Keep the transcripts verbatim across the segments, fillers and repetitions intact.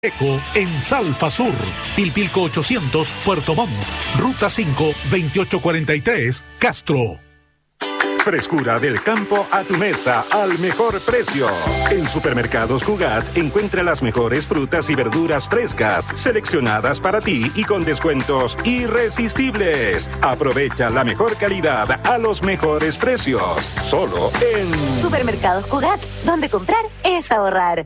Eco en Salfa Sur, Pilpilco ochocientos, Puerto Montt, Ruta cinco, veintiocho cuarenta y tres, Castro. Frescura del campo a tu mesa al mejor precio. En Supermercados Cugat encuentra las mejores frutas y verduras frescas, seleccionadas para ti y con descuentos irresistibles. Aprovecha la mejor calidad a los mejores precios. Solo en Supermercados Cugat, donde comprar es ahorrar.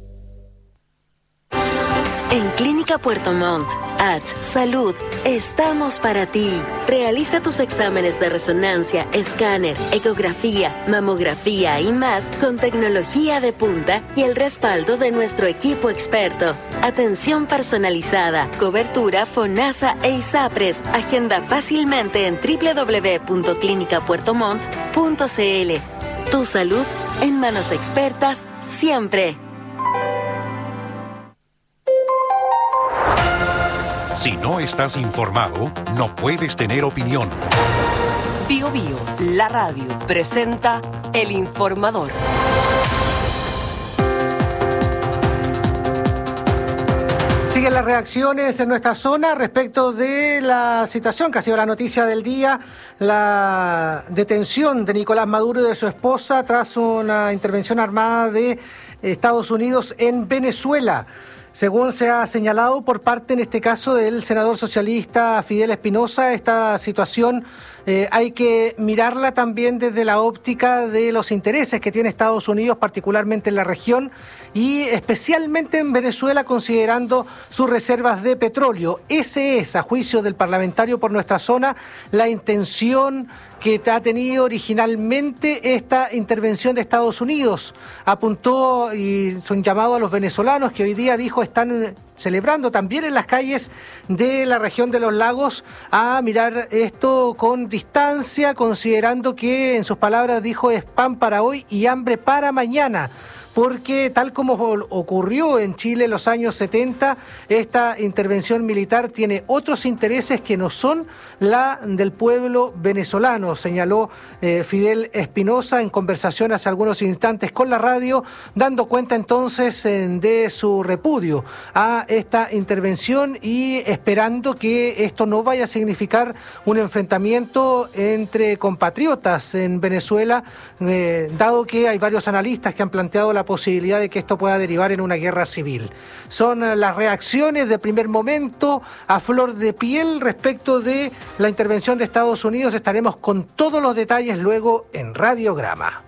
En Clínica Puerto Montt, H Salud, estamos para ti. Realiza tus exámenes de resonancia, escáner, ecografía, mamografía y más con tecnología de punta y el respaldo de nuestro equipo experto. Atención personalizada, cobertura FONASA e ISAPRES. Agenda fácilmente en doble u doble u doble u punto clínica puerto montt punto c l. Tu salud en manos expertas siempre. Si no estás informado, no puedes tener opinión. Bio Bio, la radio, presenta El Informador. Siguen las reacciones en nuestra zona respecto de la situación que ha sido la noticia del día, la detención de Nicolás Maduro y de su esposa tras una intervención armada de Estados Unidos en Venezuela. Según se ha señalado por parte, en este caso, del senador socialista Fidel Espinosa, esta situación eh, hay que mirarla también desde la óptica de los intereses que tiene Estados Unidos, particularmente en la región y especialmente en Venezuela, considerando sus reservas de petróleo. Ese es, a juicio del parlamentario por nuestra zona, la intención que ha tenido originalmente esta intervención de Estados Unidos. Apuntó y son llamados a los venezolanos que hoy día, dijo, están celebrando también en las calles de la región de los lagos a mirar esto con distancia, considerando que, en sus palabras, dijo, es pan para hoy y hambre para mañana. Porque tal como ocurrió en Chile en los años setenta, esta intervención militar tiene otros intereses que no son la del pueblo venezolano, señaló eh, Fidel Espinosa en conversación hace algunos instantes con la radio, dando cuenta entonces eh, de su repudio a esta intervención y esperando que esto no vaya a significar un enfrentamiento entre compatriotas en Venezuela, eh, dado que hay varios analistas que han planteado la posibilidad de que esto pueda derivar en una guerra civil. Son las reacciones de primer momento a flor de piel respecto de la intervención de Estados Unidos. Estaremos con todos los detalles luego en Radiograma.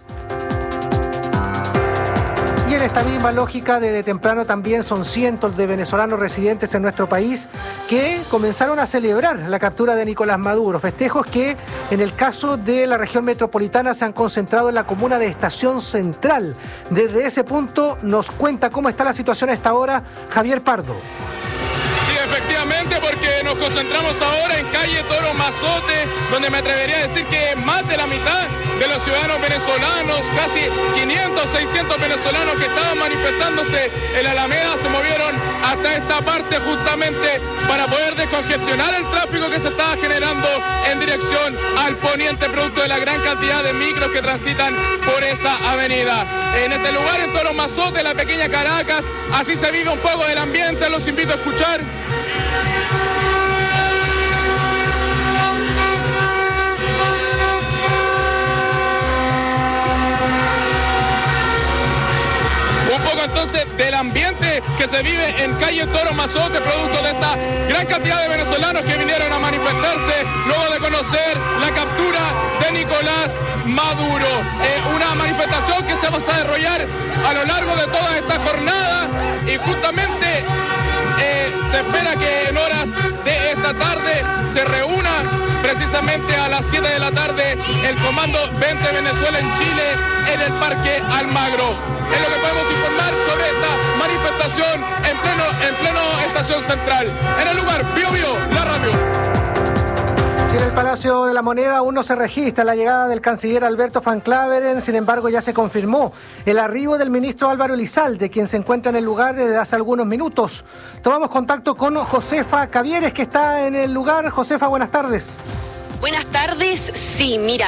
Y en esta misma lógica, desde temprano también son cientos de venezolanos residentes en nuestro país que comenzaron a celebrar la captura de Nicolás Maduro. Festejos que, en el caso de la región metropolitana, se han concentrado en la comuna de Estación Central. Desde ese punto nos cuenta cómo está la situación a esta hora Javier Pardo. Sí, efectivamente, porque nos concentramos ahora en calle Toro Mazote, donde me atrevería a decir que más de la mitad de los ciudadanos venezolanos, casi quinientos, seiscientos venezolanos que estaban manifestándose en la Alameda, se movieron hasta esta parte justamente para poder descongestionar el tráfico que se estaba generando en dirección al poniente, producto de la gran cantidad de micros que transitan por esa avenida. En este lugar, en Toro Mazote, la pequeña Caracas, así se vive un poco del ambiente, los invito a escuchar. Un poco entonces del ambiente que se vive en calle Toro Mazote, producto de esta gran cantidad de venezolanos que vinieron a manifestarse luego de conocer la captura de Nicolás Maduro. Eh, una manifestación que se va a desarrollar a lo largo de toda esta jornada y justamente eh, se espera que en horas de esta tarde se reúna precisamente a las siete de la tarde el Comando veinte Venezuela en Chile en el Parque Almagro. Es lo que podemos informar sobre esta manifestación en pleno, en pleno Estación Central. En el lugar, Bio Bio, la radio. En el Palacio de la Moneda aún no se registra la llegada del canciller Alberto Van Claveren, sin embargo ya se confirmó el arribo del ministro Álvaro Elizalde, quien se encuentra en el lugar desde hace algunos minutos. Tomamos contacto con Josefa Cavieres, que está en el lugar. Josefa, buenas tardes. Buenas tardes. Sí, mira,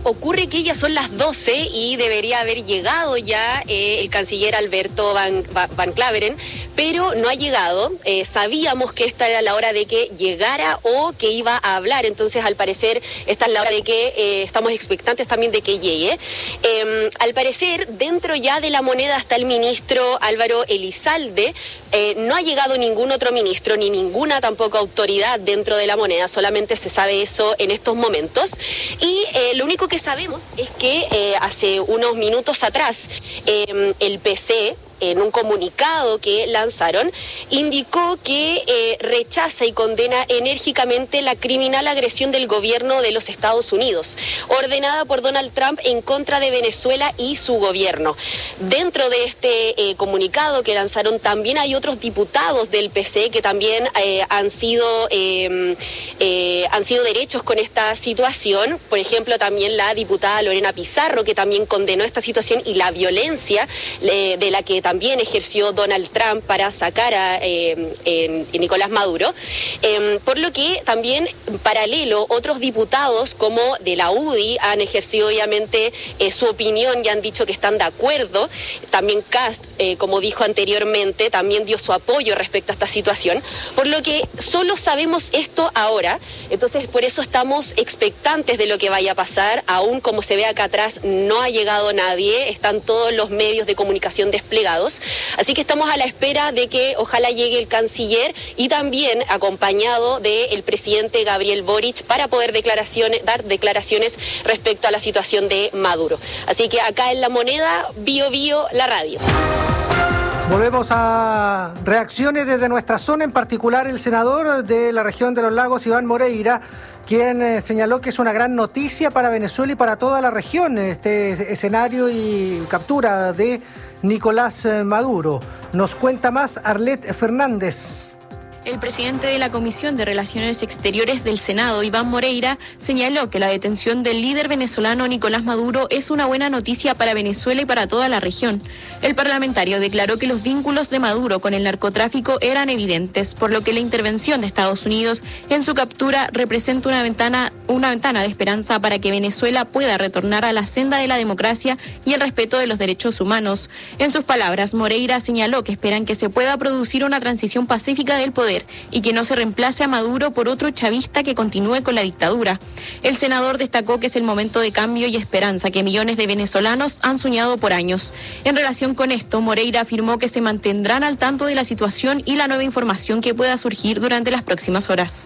ocurre que ya son las doce y debería haber llegado ya eh, el canciller Alberto Van, Van Klaveren, pero no ha llegado. Eh, sabíamos que esta era la hora de que llegara o que iba a hablar, entonces al parecer esta es la hora de que eh, estamos expectantes también de que llegue. Eh, al parecer, dentro ya de la Moneda está el ministro Álvaro Elizalde. Eh, no ha llegado ningún otro ministro ni ninguna tampoco autoridad dentro de la Moneda, solamente se sabe eso en estos momentos. Y eh, lo único que sabemos es que eh, hace unos minutos atrás eh, el P C, en un comunicado que lanzaron, indicó que eh, rechaza y condena enérgicamente la criminal agresión del gobierno de los Estados Unidos, ordenada por Donald Trump en contra de Venezuela y su gobierno. Dentro de este eh, comunicado que lanzaron también hay otros diputados del P C que también eh, han sido eh, eh, han sido derechos con esta situación. Por ejemplo, también la diputada Lorena Pizarro, que también condenó esta situación y la violencia eh, de la que también también ejerció Donald Trump para sacar a eh, eh, Nicolás Maduro, eh, por lo que también en paralelo otros diputados como de la U D I han ejercido obviamente eh, su opinión y han dicho que están de acuerdo. También Kast, eh, como dijo anteriormente, también dio su apoyo respecto a esta situación, por lo que solo sabemos esto ahora, entonces por eso estamos expectantes de lo que vaya a pasar. Aún como se ve acá atrás no ha llegado nadie, están todos los medios de comunicación desplegados. Así que estamos a la espera de que ojalá llegue el canciller y también acompañado del presidente Gabriel Boric para poder declaraciones, dar declaraciones respecto a la situación de Maduro. Así que acá en La Moneda, Bio Bio, la radio. Volvemos a reacciones desde nuestra zona, en particular el senador de la región de los Lagos, Iván Moreira, quien eh, señaló que es una gran noticia para Venezuela y para toda la región este escenario y captura de Nicolás Maduro. Nos cuenta más Arlet Fernández. El presidente de la Comisión de Relaciones Exteriores del Senado, Iván Moreira, señaló que la detención del líder venezolano Nicolás Maduro es una buena noticia para Venezuela y para toda la región. El parlamentario declaró que los vínculos de Maduro con el narcotráfico eran evidentes, por lo que la intervención de Estados Unidos en su captura representa una ventana, una ventana de esperanza para que Venezuela pueda retornar a la senda de la democracia y el respeto de los derechos humanos. En sus palabras, Moreira señaló que esperan que se pueda producir una transición pacífica del poder y que no se reemplace a Maduro por otro chavista que continúe con la dictadura. El senador destacó que es el momento de cambio y esperanza que millones de venezolanos han soñado por años. En relación con esto, Moreira afirmó que se mantendrán al tanto de la situación y la nueva información que pueda surgir durante las próximas horas.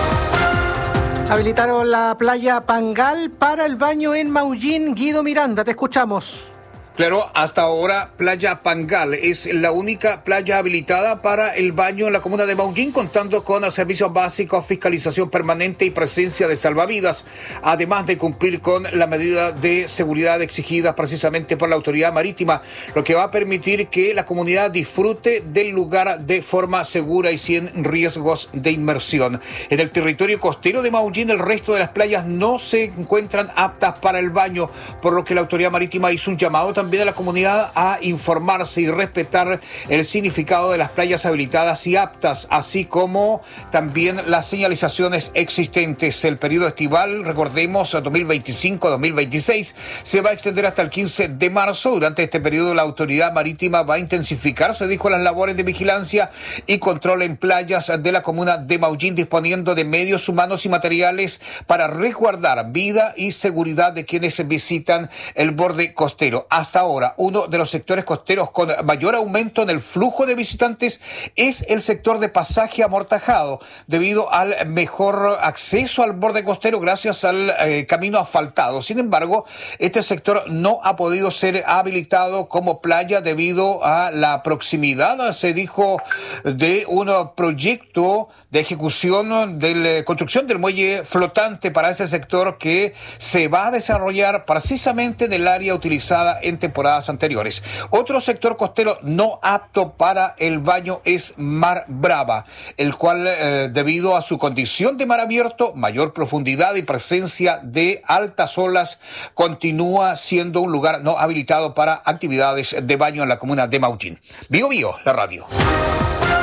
Habilitaron la playa Pangal para el baño en Maullín. Guido Miranda, te escuchamos. Claro, hasta ahora Playa Pangal es la única playa habilitada para el baño en la comuna de Maullín, contando con servicios básicos, fiscalización permanente y presencia de salvavidas, además de cumplir con la medida de seguridad exigida precisamente por la autoridad marítima, lo que va a permitir que la comunidad disfrute del lugar de forma segura y sin riesgos de inmersión. En el territorio costero de Maullín, el resto de las playas no se encuentran aptas para el baño, por lo que la autoridad marítima hizo un llamado también también a la comunidad a informarse y respetar el significado de las playas habilitadas y aptas, así como también las señalizaciones existentes. El periodo estival, recordemos, dos mil veinticinco a dos mil veintiséis, se va a extender hasta el quince de marzo. Durante este periodo la autoridad marítima va a intensificar, se dijo, las labores de vigilancia y control en playas de la comuna de Maullín, disponiendo de medios humanos y materiales para resguardar vida y seguridad de quienes visitan el borde costero. Hasta ahora, uno de los sectores costeros con mayor aumento en el flujo de visitantes es el sector de Pasaje Amortajado, debido al mejor acceso al borde costero gracias al eh, camino asfaltado. Sin embargo, este sector no ha podido ser habilitado como playa debido a la proximidad, se dijo, de un proyecto de ejecución de la construcción del muelle flotante para ese sector que se va a desarrollar precisamente en el área utilizada en temporadas anteriores. Otro sector costero no apto para el baño es Mar Brava, el cual, eh, debido a su condición de mar abierto, mayor profundidad y presencia de altas olas, continúa siendo un lugar no habilitado para actividades de baño en la comuna de Maullín. Bio Bio, la radio.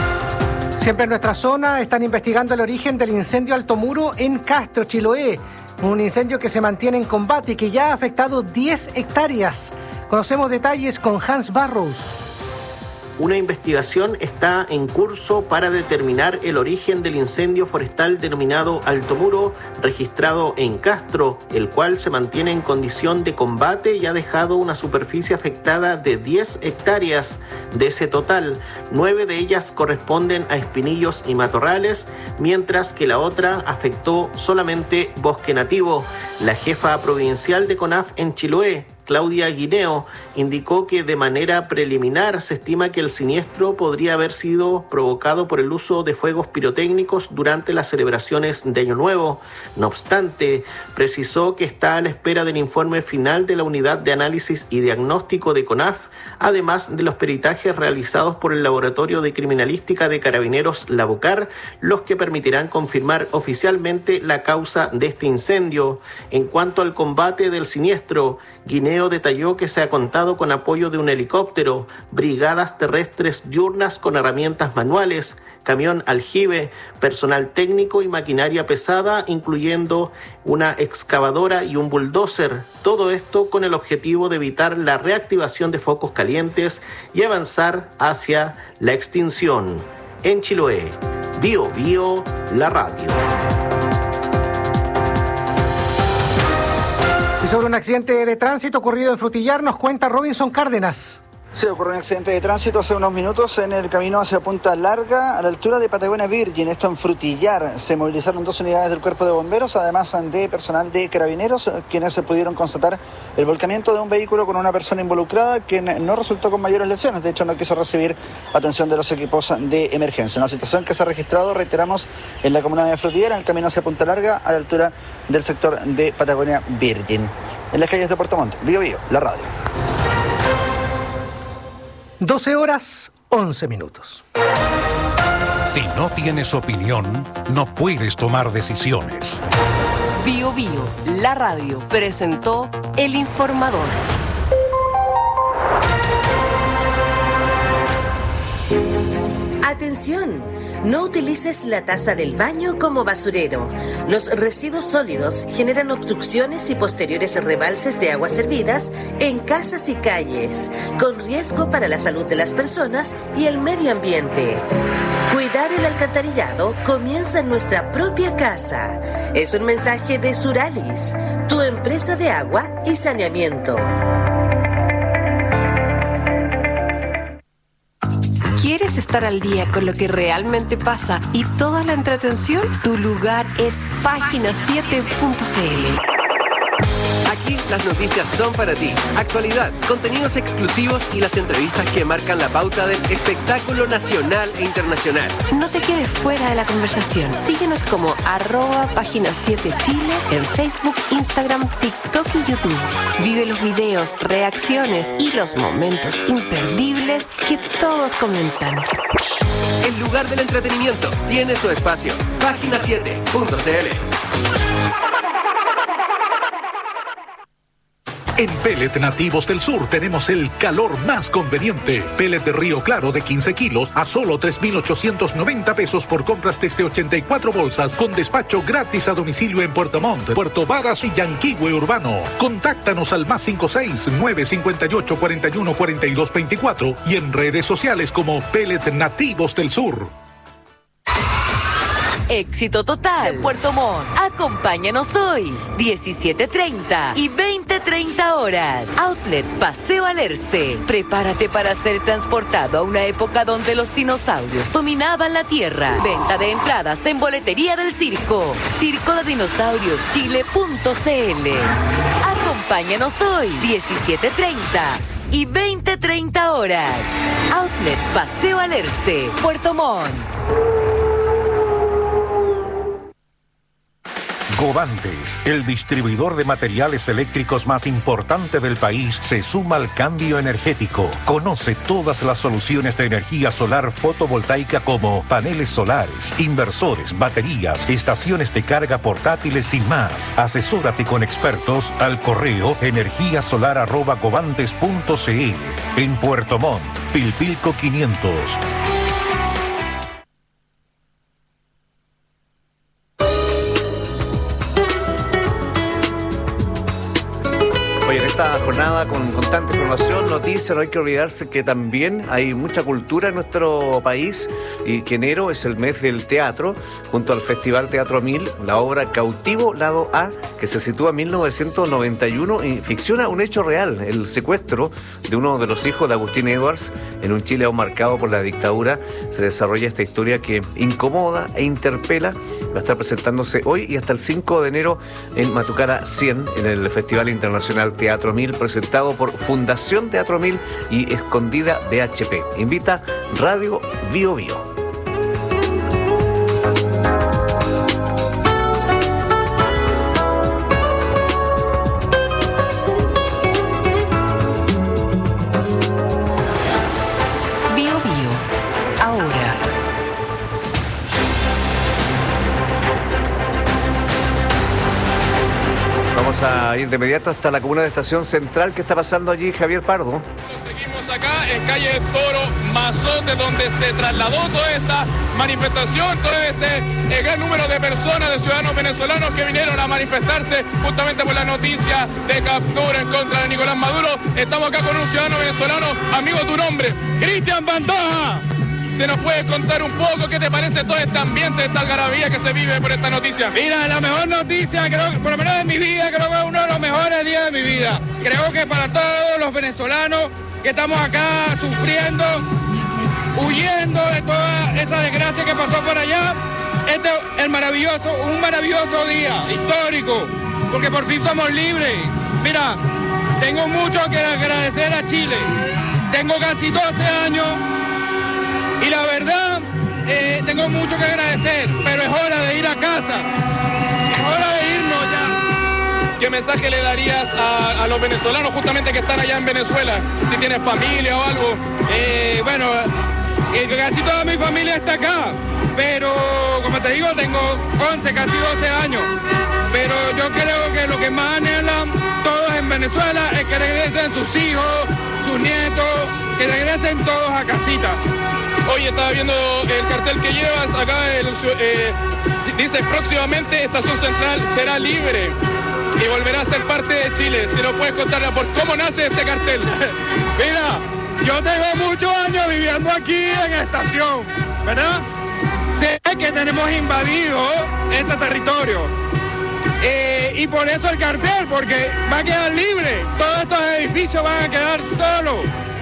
Siempre en nuestra zona están investigando el origen del incendio Alto Muro en Castro, Chiloé. Un incendio que se mantiene en combate y que ya ha afectado diez hectáreas. Conocemos detalles con Hans Barrows. Una investigación está en curso para determinar el origen del incendio forestal denominado Alto Muro, registrado en Castro, el cual se mantiene en condición de combate y ha dejado una superficie afectada de diez hectáreas. De ese total, nueve de ellas corresponden a espinillos y matorrales, mientras que la otra afectó solamente bosque nativo. La jefa provincial de CONAF en Chiloé, Claudia Guineo, indicó que de manera preliminar se estima que el siniestro podría haber sido provocado por el uso de fuegos pirotécnicos durante las celebraciones de Año Nuevo. No obstante, precisó que está a la espera del informe final de la Unidad de Análisis y Diagnóstico de CONAF, además de los peritajes realizados por el Laboratorio de Criminalística de Carabineros Lavocar, los que permitirán confirmar oficialmente la causa de este incendio. En cuanto al combate del siniestro, Guineo detalló que se ha contado con apoyo de un helicóptero, brigadas terrestres diurnas con herramientas manuales, camión aljibe, personal técnico y maquinaria pesada, incluyendo una excavadora y un bulldozer. Todo esto con el objetivo de evitar la reactivación de focos calientes y avanzar hacia la extinción. En Chiloé, Bio Bio, la radio. Y sobre un accidente de tránsito ocurrido en Frutillar nos cuenta Robinson Cárdenas. Sí, ocurrió un accidente de tránsito hace unos minutos en el camino hacia Punta Larga, a la altura de Patagonia Virgin, esto en Frutillar. Se movilizaron dos unidades del Cuerpo de Bomberos, además de personal de Carabineros, quienes pudieron constatar el volcamiento de un vehículo con una persona involucrada, quien no resultó con mayores lesiones. De hecho, no quiso recibir atención de los equipos de emergencia. Una situación que se ha registrado, reiteramos, en la comuna de Frutillar, en el camino hacia Punta Larga, a la altura del sector de Patagonia Virgin. En las calles de Puerto Montt, Bio Bio, la radio. doce horas, once minutos. Si no tienes opinión, no puedes tomar decisiones. Bio Bio, la radio, presentó El Informador. Atención, no utilices la taza del baño como basurero. Los residuos sólidos generan obstrucciones y posteriores rebalses de aguas servidas en casas y calles, con riesgo para la salud de las personas y el medio ambiente. Cuidar el alcantarillado comienza en nuestra propia casa. Es un mensaje de Suralis, tu empresa de agua y saneamiento. ¿Quieres estar al día con lo que realmente pasa y toda la entretención? Tu lugar es página siete punto c l. Aquí las noticias son para ti. Actualidad, contenidos exclusivos y las entrevistas que marcan la pauta del espectáculo nacional e internacional. No te quedes fuera de la conversación. Síguenos como arroba página siete Chile en Facebook, Instagram, TikTok y YouTube. Vive los videos, reacciones y los momentos imperdibles que todos comentan. El lugar del entretenimiento tiene su espacio. página siete punto c l. En Pellet Nativos del Sur tenemos el calor más conveniente. Pellet de Río Claro de quince kilos a solo tres mil ochocientos noventa pesos por compras desde ochenta y cuatro bolsas, con despacho gratis a domicilio en Puerto Montt, Puerto Varas y Yanquihue Urbano. Contáctanos al más cinco seis, nueve cinco ocho, cuarenta y uno, cuarenta y dos veinticuatro y en redes sociales como Pellet Nativos del Sur. Éxito total. Puerto Montt. Acompáñanos hoy, diecisiete treinta y veinte treinta horas. Outlet Paseo Alerce. Prepárate para ser transportado a una época donde los dinosaurios dominaban la tierra. Venta de entradas en boletería del circo. Circo de Dinosaurios Chile punto c l. Acompáñanos hoy, diecisiete treinta y veinte treinta horas. Outlet Paseo Alerce, Puerto Montt. Govantes, el distribuidor de materiales eléctricos más importante del país, se suma al cambio energético. Conoce todas las soluciones de energía solar fotovoltaica como paneles solares, inversores, baterías, estaciones de carga portátiles y más. Asesórate con expertos al correo energía solar arroba govantes punto c l. En Puerto Montt, Pilpilco quinientos. esta jornada con, con tanta información, noticias. No hay que olvidarse que también hay mucha cultura en nuestro país y que enero es el mes del teatro, junto al Festival Teatro Mil, la obra Cautivo, lado A, que se sitúa en mil novecientos noventa y uno y ficciona un hecho real, el secuestro de uno de los hijos de Agustín Edwards en un Chile aún marcado por la dictadura. Se desarrolla esta historia que incomoda e interpela. Va a estar presentándose hoy y hasta el cinco de enero en Matucara cien, en el Festival Internacional Teatro Mil, presentado por Fundación Teatro Mil y Escondida B H P. Invita Radio Bio Bio. A ir de inmediato hasta la comuna de Estación Central. ¿Qué está pasando allí, Javier Pardo? Seguimos acá en calle Toro Mazote, donde se trasladó toda esta manifestación, todo este el gran número de personas, de ciudadanos venezolanos que vinieron a manifestarse justamente por la noticia de captura en contra de Nicolás Maduro. Estamos acá con un ciudadano venezolano. Amigo, tu nombre, Cristian Pantoja. ¿Se nos puede contar un poco qué te parece todo este ambiente, esta algarabía que se vive por esta noticia? Mira, la mejor noticia, creo que por lo menos de mi vida, creo que es uno de los mejores días de mi vida. Creo que para todos los venezolanos que estamos acá sufriendo, huyendo de toda esa desgracia que pasó por allá, este es el maravilloso, un maravilloso día histórico, porque por fin somos libres. Mira, tengo mucho que agradecer a Chile. Tengo casi doce años. Y la verdad, eh, tengo mucho que agradecer, pero es hora de ir a casa. Es hora de irnos ya. ¿Qué mensaje le darías a, a los venezolanos justamente que están allá en Venezuela? Si tienes familia o algo. Eh, bueno, eh, casi toda mi familia está acá, pero como te digo, tengo once, casi doce años. Pero yo creo que lo que más anhelan todos en Venezuela es que regresen sus hijos, sus nietos, que regresen todos a casita. Oye, estaba viendo el cartel que llevas acá, el, eh, dice próximamente Estación Central será libre y volverá a ser parte de Chile. Si nos puedes contar por cómo nace este cartel. Mira, yo tengo muchos años viviendo aquí en Estación, ¿verdad? Sé que tenemos invadido este territorio. Eh, y por eso el cartel, porque va a quedar libre. Todos estos edificios van a quedar solos.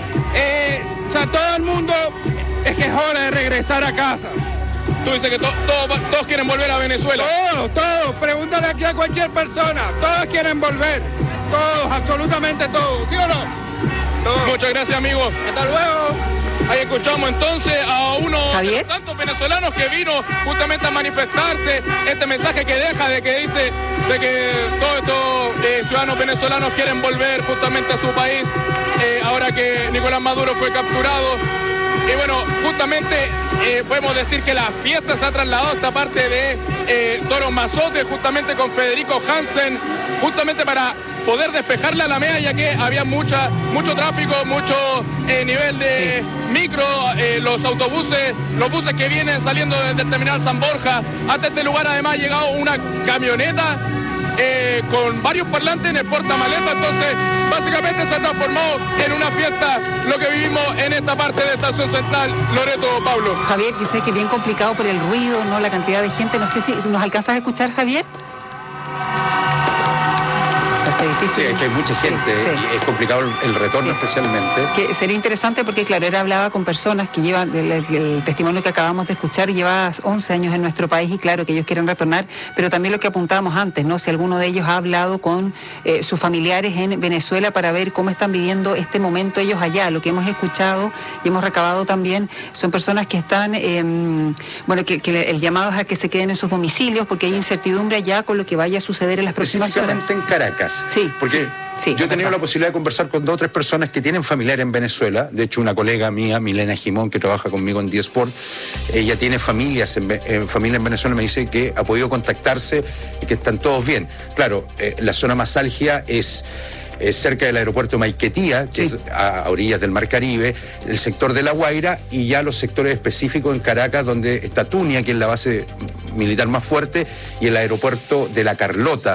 Eh, o sea, todo el mundo... Es que es hora de regresar a casa. Tú dices que to, to, todos quieren volver a Venezuela. Todos, todos. Pregúntale aquí a cualquier persona. Todos quieren volver. Todos, absolutamente todos. ¿Sí o no? Todos. Muchas gracias, amigo. Hasta luego. Ahí escuchamos entonces a uno ¿Javier? de los tantos venezolanos que vino justamente a manifestarse. Este mensaje que deja de que dice de que todos estos eh, ciudadanos venezolanos quieren volver justamente a su país eh, ahora que Nicolás Maduro fue capturado. Y bueno, justamente eh, podemos decir que la fiesta se ha trasladado a esta parte de eh, Toro Mazote, justamente con Federico Hansen, justamente para poder despejar la Alameda, ya que había mucha, mucho tráfico, mucho eh, nivel de sí. micro, eh, los autobuses, los buses que vienen saliendo desde el terminal San Borja. Hasta este lugar además ha llegado una camioneta eh, con varios parlantes en el portamaleta, entonces básicamente se ha transformado en una fiesta lo que vivimos en esta parte de Estación Central. Loreto, Pablo. Javier, yo sé que es bien complicado por el ruido, no la cantidad de gente, no sé si nos alcanzas a escuchar, Javier. Sí, es que hay mucha gente sí, sí. y es complicado el, el retorno sí. especialmente. Que sería interesante porque, claro, él hablaba con personas que llevan, el, el, el testimonio que acabamos de escuchar, lleva once años en nuestro país y claro que ellos quieren retornar, pero también lo que apuntábamos antes, ¿no? Si alguno de ellos ha hablado con eh, sus familiares en Venezuela para ver cómo están viviendo este momento ellos allá. Lo que hemos escuchado y hemos recabado también son personas que están, eh, bueno, que, que el llamado es a que se queden en sus domicilios porque hay incertidumbre allá con lo que vaya a suceder en las próximas horas. Específicamente en Caracas. Sí. Porque sí, sí, yo he tenido la posibilidad de conversar con dos o tres personas que tienen familiares en Venezuela. De hecho, una colega mía, Milena Jimón, que trabaja conmigo en D-Sport, ella tiene familias en, en, familia en Venezuela, me dice que ha podido contactarse y que están todos bien. Claro, eh, la zona más álgida es... Es cerca del aeropuerto Maiquetía, que sí. es a, a orillas del Mar Caribe, el sector de La Guaira y ya los sectores específicos en Caracas, donde está Tunia, que es la base militar más fuerte, y el aeropuerto de La Carlota,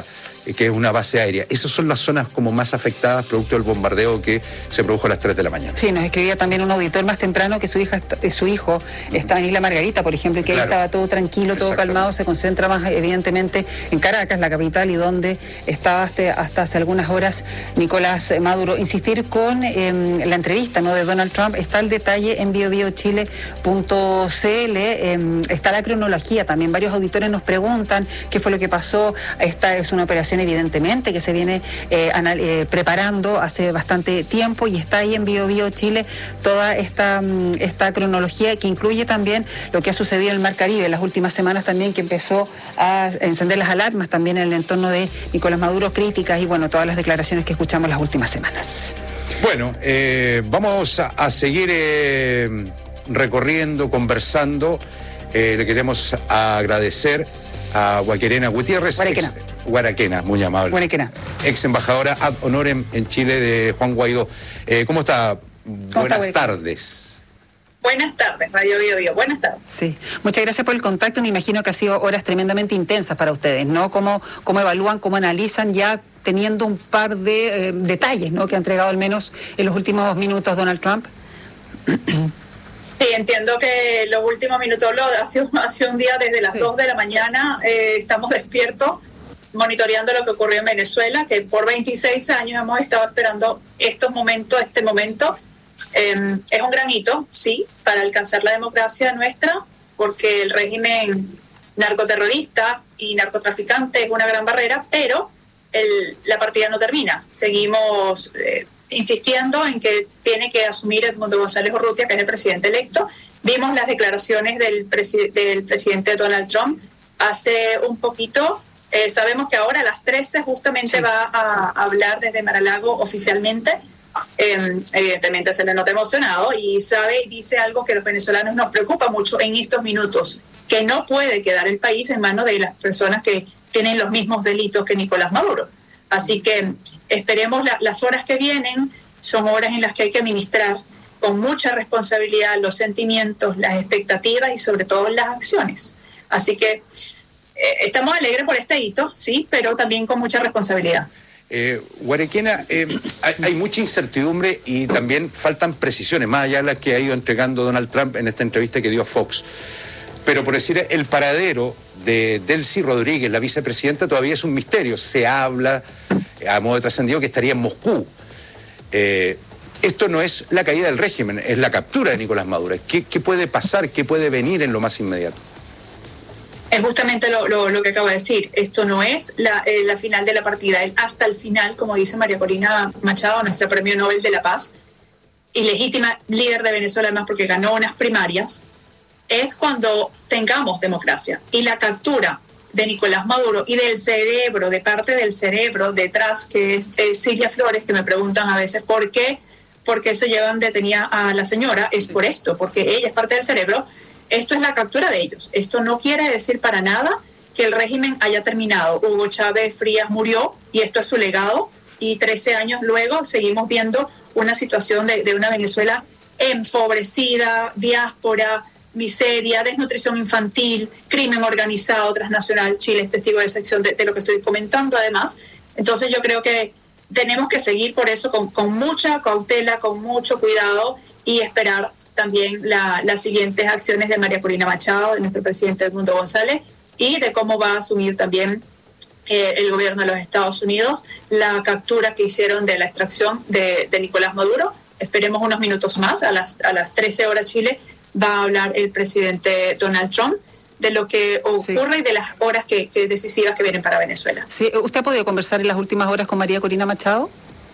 eh, que es una base aérea. Esas son las zonas como más afectadas producto del bombardeo que se produjo a las tres de la mañana. Sí, nos escribía también un auditor más temprano que su hija, su hijo estaba en Isla Margarita, por ejemplo, y que claro, ahí estaba todo tranquilo, todo calmado, se concentra más evidentemente en Caracas, la capital, y donde estaba hasta, hasta hace algunas horas Nicolás Maduro. Insistir con eh, la entrevista, ¿no?, de Donald Trump, está el detalle en bio bio chile punto c l, eh, está la cronología también. Varios auditores nos preguntan qué fue lo que pasó. Esta es una operación evidentemente que se viene eh, anal- eh, preparando hace bastante tiempo, y está ahí en Bio Bio Chile toda esta, esta cronología, que incluye también lo que ha sucedido en el Mar Caribe en las últimas semanas también, que empezó a encender las alarmas también en el entorno de Nicolás Maduro, críticas y bueno, todas las declaraciones que escuchamos las últimas semanas. Bueno, eh, vamos a, a seguir eh, recorriendo, conversando. Eh, le queremos agradecer a Guaquerena Gutiérrez. Guaraquena. Ex, Guaraquena, muy amable. Guaraquena. Ex embajadora ad honorem en Chile de Juan Guaidó. Eh, ¿Cómo está? ¿Cómo Buenas está, tardes. Buenas tardes, Radio Bio Bio. Buenas tardes. Sí, muchas gracias por el contacto. Me imagino que ha sido horas tremendamente intensas para ustedes, ¿no? ¿Cómo, cómo evalúan, cómo analizan, ya teniendo un par de eh, detalles, ¿no?, que ha entregado al menos en los últimos minutos Donald Trump? Sí, entiendo que los últimos minutos, lo, ha, sido, ha sido un día desde las sí. dos de la mañana, eh, estamos despiertos, monitoreando lo que ocurrió en Venezuela, que por veintiséis años hemos estado esperando estos momentos, este momento. Eh, es un gran hito, sí, para alcanzar la democracia nuestra, porque el régimen narcoterrorista y narcotraficante es una gran barrera, pero el, la partida no termina. Seguimos eh, insistiendo en que tiene que asumir Edmundo González Urrutia, que es el presidente electo. Vimos las declaraciones del, presi- del presidente Donald Trump hace un poquito. Eh, sabemos que ahora a las trece justamente sí. va a hablar desde Mar-a-Lago oficialmente. Eh, evidentemente se le nota emocionado y sabe y dice algo que a los venezolanos nos preocupa mucho en estos minutos, que no puede quedar el país en manos de las personas que tienen los mismos delitos que Nicolás Maduro. Así que esperemos la, las horas que vienen, son horas en las que hay que administrar con mucha responsabilidad los sentimientos, las expectativas y sobre todo las acciones. Así que eh, estamos alegres por este hito, sí, pero también con mucha responsabilidad. Eh, Guarequena, eh, hay, hay mucha incertidumbre y también faltan precisiones, más allá de las que ha ido entregando Donald Trump en esta entrevista que dio a Fox. Pero por decir, el paradero de Delcy Rodríguez, la vicepresidenta, todavía es un misterio. Se habla, a modo de trascendido, que estaría en Moscú. Eh, esto no es la caída del régimen, es la captura de Nicolás Maduro. ¿Qué, qué puede pasar? ¿Qué puede venir en lo más inmediato? Es justamente lo, lo, lo que acabo de decir. Esto no es la, eh, la final de la partida. El, hasta el final, como dice María Corina Machado, nuestra Premio Nobel de la Paz, y legítima líder de Venezuela, además porque ganó unas primarias, es cuando tengamos democracia. Y la captura de Nicolás Maduro y del cerebro, de parte del cerebro detrás, que es eh, Silvia Flores, que me preguntan a veces por qué, por qué se llevan detenida a la señora, es por esto, porque ella es parte del cerebro. Esto es la captura de ellos. Esto no quiere decir para nada que el régimen haya terminado. Hugo Chávez Frías murió y esto es su legado. Y trece años luego seguimos viendo una situación de, de una Venezuela empobrecida, diáspora, miseria, desnutrición infantil, crimen organizado transnacional. Chile es testigo de excepción de, de lo que estoy comentando además. Entonces yo creo que tenemos que seguir por eso con, con mucha cautela, con mucho cuidado y esperar también la, las siguientes acciones de María Corina Machado, de nuestro presidente Edmundo González, y de cómo va a asumir también eh, el gobierno de los Estados Unidos la captura que hicieron de la extracción de, de Nicolás Maduro. Esperemos unos minutos más, a las, a las trece horas Chile va a hablar el presidente Donald Trump de lo que ocurre sí. y de las horas que, que decisivas que vienen para Venezuela. Sí, ¿usted ha podido conversar en las últimas horas con María Corina Machado?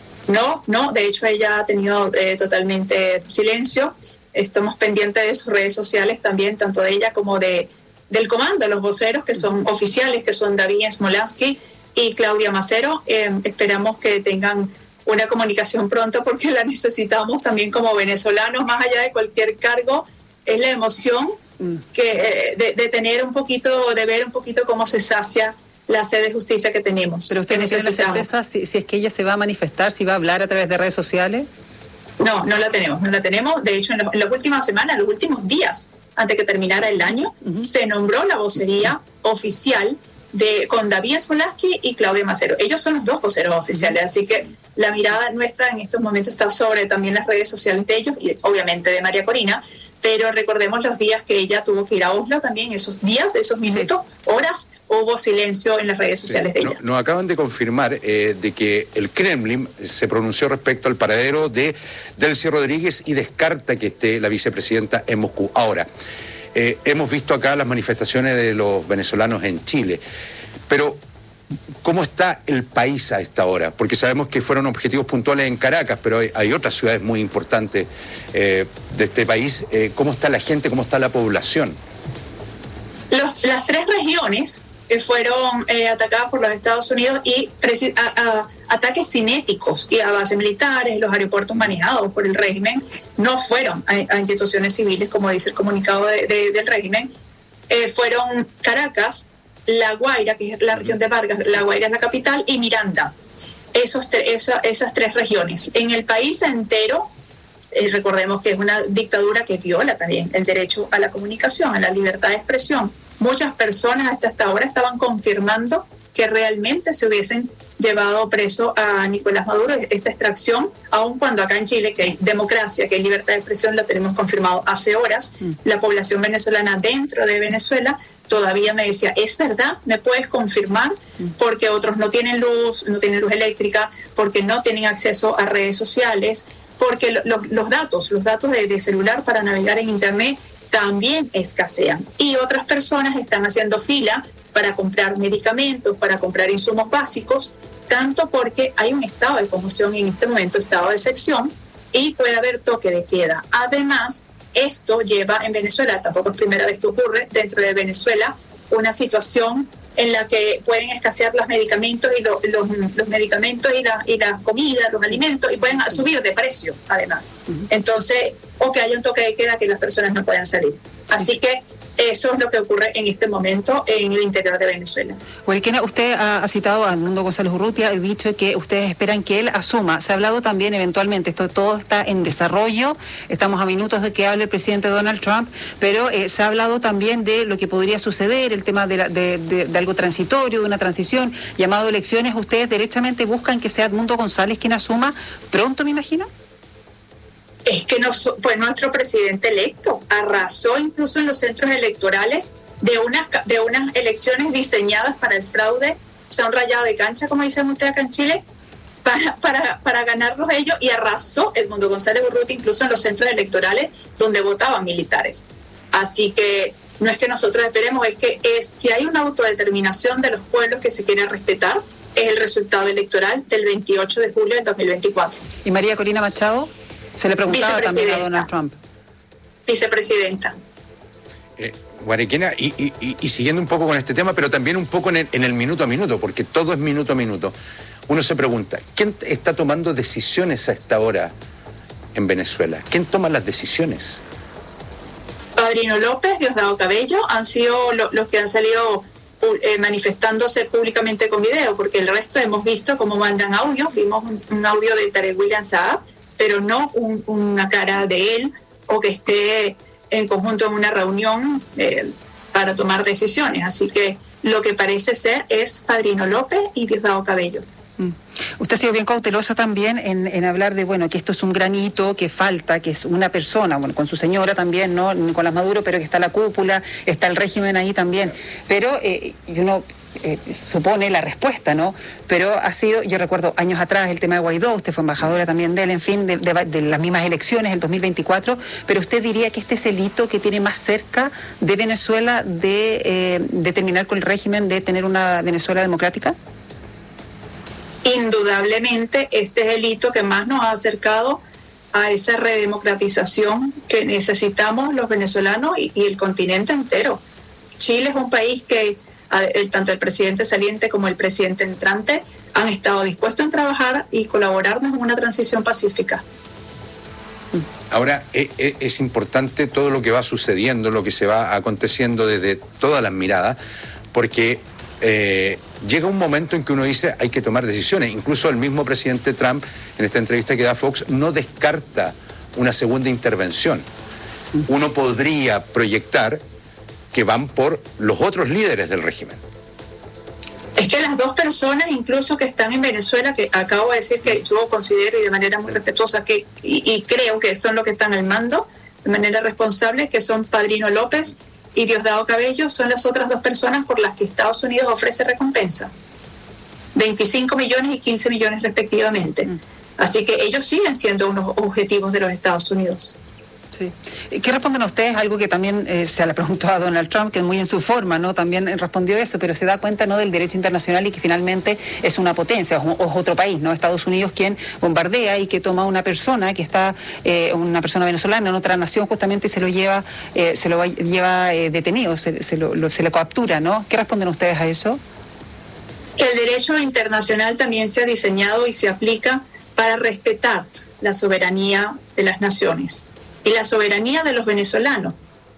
No, no, de hecho ella ha tenido eh, totalmente silencio. Estamos pendientes de sus redes sociales también, tanto de ella como de del comando, los voceros, que son oficiales, que son David Smolansky y Claudia Macero. Eh, esperamos que tengan una comunicación pronto porque la necesitamos también como venezolanos, más allá de cualquier cargo, es la emoción que, eh, de, de tener un poquito, de ver un poquito cómo se sacia la sed de justicia que tenemos. ¿Pero usted no tiene la certeza si, si es que ella se va a manifestar, si va a hablar a través de redes sociales? No, no la tenemos, no la tenemos. De hecho, en, los, en las últimas semanas, en los últimos días, antes que terminara el año, uh-huh. se nombró la vocería oficial de, con David Smolarsky y Claudia Macero. Ellos son los dos voceros oficiales, así que la mirada nuestra en estos momentos está sobre también las redes sociales de ellos y obviamente de María Corina, pero recordemos los días que ella tuvo que ir a Oslo también, esos días, esos minutos, horas, hubo silencio en las redes sociales sí, de ella. No, nos acaban de confirmar eh, de que el Kremlin se pronunció respecto al paradero de Delcy Rodríguez y descarta que esté la vicepresidenta en Moscú. Ahora, eh, hemos visto acá las manifestaciones de los venezolanos en Chile, pero ¿cómo está el país a esta hora? Porque sabemos que fueron objetivos puntuales en Caracas, pero hay, hay otras ciudades muy importantes eh, de este país. Eh, ¿Cómo está la gente? ¿Cómo está la población? Los, las tres regiones que fueron eh, atacadas por los Estados Unidos y a, a, ataques cinéticos y a bases militares, los aeropuertos manejados por el régimen, no fueron a, a instituciones civiles, como dice el comunicado de, de, del régimen, eh, fueron Caracas, La Guaira, que es la región de Vargas, La Guaira es la capital, y Miranda. Esos tre- esa, esas tres regiones. En el país entero, eh, recordemos que es una dictadura que viola también el derecho a la comunicación, a la libertad de expresión. Muchas personas hasta, hasta ahora estaban confirmando que realmente se hubiesen llevado preso a Nicolás Maduro, esta extracción, aun cuando acá en Chile, que hay democracia, que hay libertad de expresión, lo tenemos confirmado hace horas, mm. la población venezolana dentro de Venezuela todavía me decía, ¿es verdad? ¿Me puedes confirmar? Mm. Porque otros no tienen luz, no tienen luz eléctrica, porque no tienen acceso a redes sociales, porque lo, lo, los datos, los datos de, de celular para navegar en Internet también escasean. Y otras personas están haciendo fila para comprar medicamentos, para comprar insumos básicos, tanto porque hay un estado de conmoción en este momento, estado de excepción, y puede haber toque de queda. Además, esto lleva en Venezuela, tampoco es primera vez que ocurre, dentro de Venezuela, una situación en la que pueden escasear los medicamentos y lo, los, los medicamentos y la, y la comida, los alimentos, y pueden subir de precio, además. Uh-huh. Entonces, o que haya un toque de queda que las personas no puedan salir. Así que eso es lo que ocurre en este momento en el interior de Venezuela. Huelquena, usted ha, ha citado a Edmundo González Urrutia, ha dicho que ustedes esperan que él asuma. Se ha hablado también eventualmente, esto todo está en desarrollo, estamos a minutos de que hable el presidente Donald Trump, pero eh, se ha hablado también de lo que podría suceder, el tema de, la, de, de, de algo transitorio, de una transición, llamado elecciones. ¿Ustedes derechamente buscan que sea Edmundo González quien asuma pronto, me imagino? Es que no fue nuestro presidente electo, arrasó incluso en los centros electorales de unas, de unas elecciones diseñadas para el fraude, o sea, un rayado de cancha, como dicen ustedes acá en Chile, para, para, para ganarlos ellos, y arrasó Edmundo González Urrutia incluso en los centros electorales donde votaban militares. Así que no es que nosotros esperemos, es que es, si hay una autodeterminación de los pueblos que se quiere respetar, es el resultado electoral del veintiocho de julio del dos mil veinticuatro. ¿Y María Corina Machado? Se le preguntaba también a Donald Trump. Vicepresidenta. Eh, Guarequena, y, y, y siguiendo un poco con este tema, pero también un poco en el, en el minuto a minuto, porque todo es minuto a minuto. Uno se pregunta, ¿quién está tomando decisiones a esta hora en Venezuela? ¿Quién toma las decisiones? Padrino López, Diosdado Cabello, han sido lo, los que han salido eh, manifestándose públicamente con video, porque el resto hemos visto cómo mandan audios. Vimos un, un audio de Tarek William Saab, pero no un, una cara de él o que esté en conjunto en una reunión eh, para tomar decisiones. Así que lo que parece ser es Padrino López y Diosdado Cabello. Mm. Usted ha sido bien cautelosa también en, en hablar de, bueno, que esto es un granito, que falta, que es una persona, bueno, con su señora también, ¿no? Nicolás Maduro, pero que está la cúpula, está el régimen ahí también. Pero, eh, y uno eh, supone la respuesta, ¿no? Pero ha sido, yo recuerdo años atrás el tema de Guaidó, usted fue embajadora también de él, en fin, de, de, de las mismas elecciones, el dos mil veinticuatro, pero usted diría que este es el hito que tiene más cerca de Venezuela de, eh, de terminar con el régimen, de tener una Venezuela democrática. Indudablemente este es el hito que más nos ha acercado a esa redemocratización que necesitamos los venezolanos y, y el continente entero. Chile es un país que el, tanto el presidente saliente como el presidente entrante han estado dispuestos a trabajar y colaborarnos en una transición pacífica. Ahora, es, es importante todo lo que va sucediendo, lo que se va aconteciendo desde todas las miradas, porque Eh, llega un momento en que uno dice hay que tomar decisiones. Incluso el mismo presidente Trump, en esta entrevista que da Fox, no descarta una segunda intervención. Uno podría proyectar que van por los otros líderes del régimen. Es que las dos personas, incluso que están en Venezuela, que acabo de decir que yo considero y de manera muy respetuosa que y, y creo que son los que están al mando de manera responsable, que son Padrino López y Diosdado Cabello, son las otras dos personas por las que Estados Unidos ofrece recompensa. veinticinco millones y quince millones respectivamente. Mm. Así que ellos siguen siendo unos objetivos de los Estados Unidos. Sí. ¿Qué responden a ustedes? Algo que también eh, se le preguntó a Donald Trump, que muy en su forma, ¿no? También respondió eso, pero se da cuenta, ¿no?, del derecho internacional y que finalmente es una potencia, o es otro país, ¿no? Estados Unidos quien bombardea y que toma a una persona que está, eh, una persona venezolana en otra nación justamente y se lo lleva, eh, se lo lleva eh, detenido, se, se, lo, lo, se lo captura, ¿no? ¿Qué responden ustedes a eso? El derecho internacional también se ha diseñado y se aplica para respetar la soberanía de las naciones. Y la soberanía de los venezolanos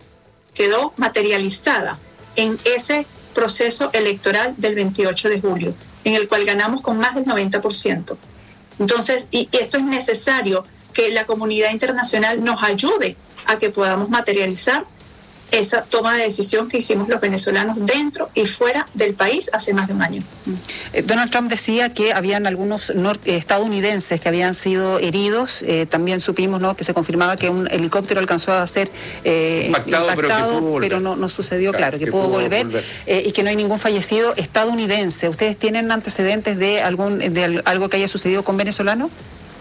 quedó materializada en ese proceso electoral del veintiocho de julio, en el cual ganamos con más del noventa por ciento. Entonces, y esto es necesario que la comunidad internacional nos ayude a que podamos materializar esa toma de decisión que hicimos los venezolanos dentro y fuera del país hace más de un año. Eh, Donald Trump decía que habían algunos norte, estadounidenses que habían sido heridos. Eh, también supimos, ¿no?, que se confirmaba que un helicóptero alcanzó a ser eh, impactado, impactado, pero, pero no, no sucedió, claro, claro que, que pudo, pudo volver, volver. Eh, y que no hay ningún fallecido estadounidense. ¿Ustedes tienen antecedentes de algún de algo que haya sucedido con venezolanos?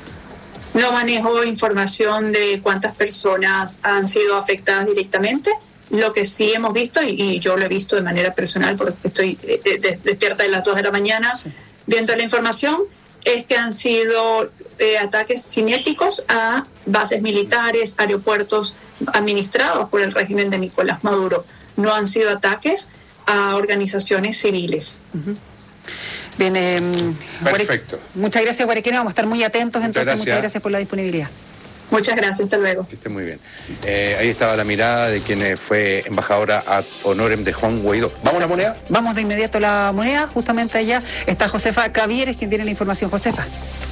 No manejo información de cuántas personas han sido afectadas directamente. Lo que sí hemos visto, y, y yo lo he visto de manera personal porque estoy eh, de, despierta de las dos de la mañana sí. viendo la información, es que han sido eh, ataques cinéticos a bases militares, aeropuertos administrados por el régimen de Nicolás Maduro. No han sido ataques a organizaciones civiles. Uh-huh. Bien, eh, perfecto. Guare... Muchas gracias, Guarequena. Vamos a estar muy atentos, entonces. Muchas gracias, muchas gracias por la disponibilidad. Muchas gracias, hasta luego. Que esté muy bien. Eh, ahí estaba la mirada de quien fue embajadora ad honorem de Juan Guaidó. ¿Vamos a la moneda? Vamos de inmediato a la moneda. Justamente allá está Josefa Cavieres, quien tiene la información. Josefa.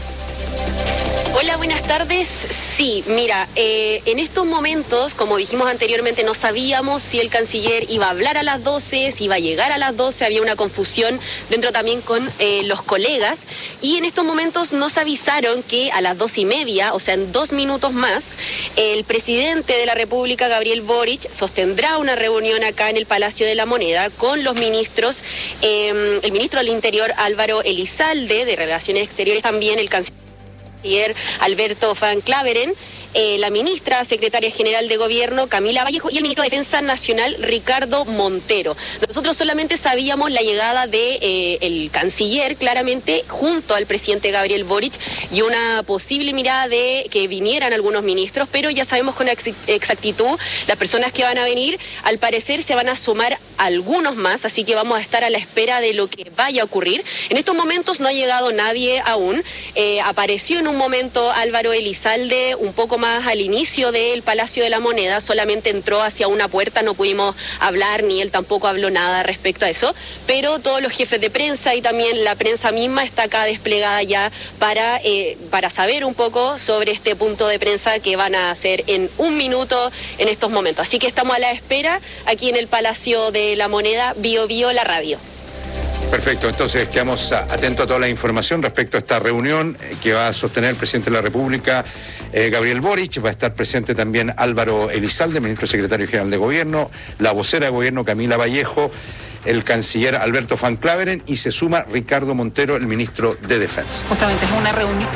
Hola, buenas tardes. Sí, mira, eh, en estos momentos, como dijimos anteriormente, no sabíamos si el canciller iba a hablar a las doce, si iba a llegar a las doce, había una confusión dentro también con eh, los colegas, y en estos momentos nos avisaron que a las dos y media, o sea, en dos minutos más, el presidente de la República, Gabriel Boric, sostendrá una reunión acá en el Palacio de la Moneda con los ministros, eh, el ministro del Interior, Álvaro Elizalde, de Relaciones Exteriores también, el canciller Alberto Van Claveren, eh, la ministra secretaria general de Gobierno, Camila Vallejo, y el ministro de Defensa Nacional, Ricardo Montero. Nosotros solamente sabíamos la llegada de eh, el canciller, claramente, junto al presidente Gabriel Boric, y una posible mirada de que vinieran algunos ministros, pero ya sabemos con exactitud las personas que van a venir. Al parecer se van a sumar algunos más, así que vamos a estar a la espera de lo que vaya a ocurrir. En estos momentos no ha llegado nadie aún. Eh, apareció en un momento Álvaro Elizalde, un poco más al inicio del Palacio de la Moneda, solamente entró hacia una puerta, no pudimos hablar, ni él tampoco habló nada respecto a eso, pero todos los jefes de prensa y también la prensa misma está acá desplegada ya para, eh, para saber un poco sobre este punto de prensa que van a hacer en un minuto en estos momentos. Así que estamos a la espera aquí en el Palacio de la Moneda, Bio Bio, la radio. Perfecto, entonces quedamos atentos a toda la información respecto a esta reunión que va a sostener el presidente de la República, eh, Gabriel Boric. Va a estar presente también Álvaro Elizalde, ministro secretario general de Gobierno, la vocera de Gobierno, Camila Vallejo, el canciller Alberto Van Claveren, y se suma Ricardo Montero, el ministro de Defensa. Justamente es una reunión.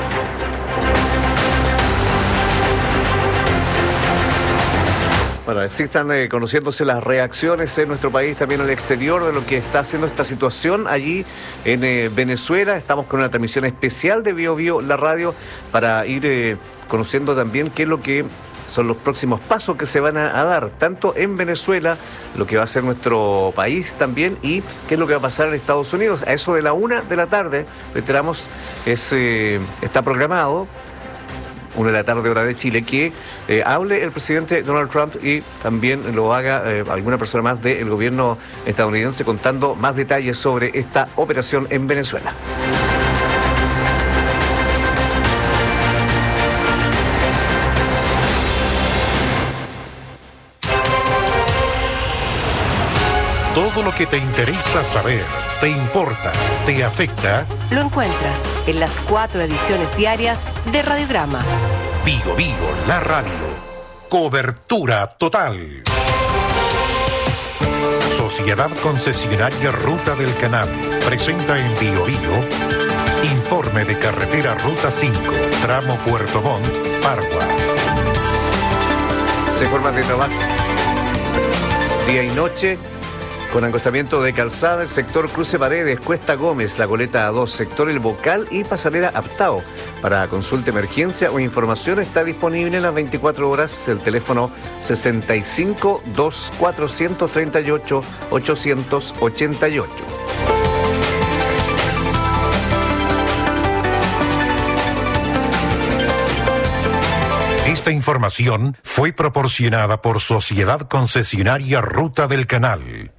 Bueno, existan eh, conociéndose las reacciones en nuestro país, también en el exterior, de lo que está haciendo esta situación allí en eh, Venezuela. Estamos con una transmisión especial de Bio Bio, la radio, para ir eh, conociendo también qué es lo que son los próximos pasos que se van a, a dar, tanto en Venezuela, lo que va a ser nuestro país también, y qué es lo que va a pasar en Estados Unidos. A eso de la una de la tarde, reiteramos, es, eh, está programado, una de la tarde hora de Chile, que eh, hable el presidente Donald Trump y también lo haga eh, alguna persona más del gobierno estadounidense contando más detalles sobre esta operación en Venezuela. Todo lo que te interesa saber te importa, te afecta. Lo encuentras en las cuatro ediciones diarias de Radiograma. Bio Bio, la radio. Cobertura total. Sociedad Concesionaria Ruta del Canal presenta en Bio Bio informe de carretera Ruta cinco, tramo Puerto Montt, Pargua. Se forma de trabajo día y noche con acostamiento de calzada, el sector Cruce Paredes, Cuesta Gómez, La Goleta A dos, sector El Bocal y pasarela Aptao. Para consulta, emergencia o información está disponible en las veinticuatro horas el teléfono sesenta y cinco, dos cuatrocientos treinta y ocho, ochocientos ochenta y ocho. Esta información fue proporcionada por Sociedad Concesionaria Ruta del Canal.